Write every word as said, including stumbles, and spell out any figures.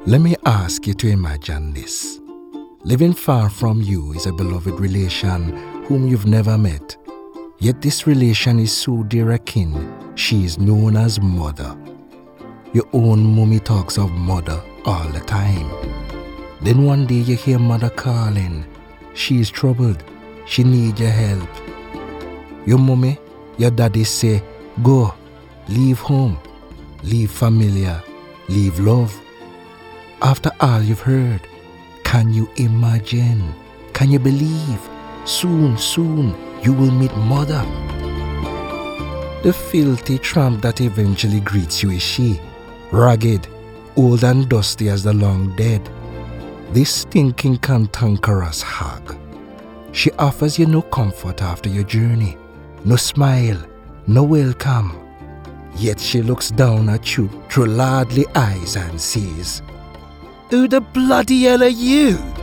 Let me ask you to imagine this. Living far from you is a beloved relation whom you've never met. Yet this relation is so dear a kin, she is known as mother. Your own mummy talks of mother all the time. Then one day you hear mother calling. She is troubled. She needs your help. Your mummy, your daddy say, go, leave home, leave familiar, leave love. After all you've heard, can you imagine? Can you believe? Soon, soon, you will meet mother. The filthy tramp that eventually greets you is she, ragged, old and dusty as the long dead. This stinking cantankerous hag. She offers you no comfort after your journey, no smile, no welcome. Yet she looks down at you through lordly eyes and says, "Who the bloody hell are you?"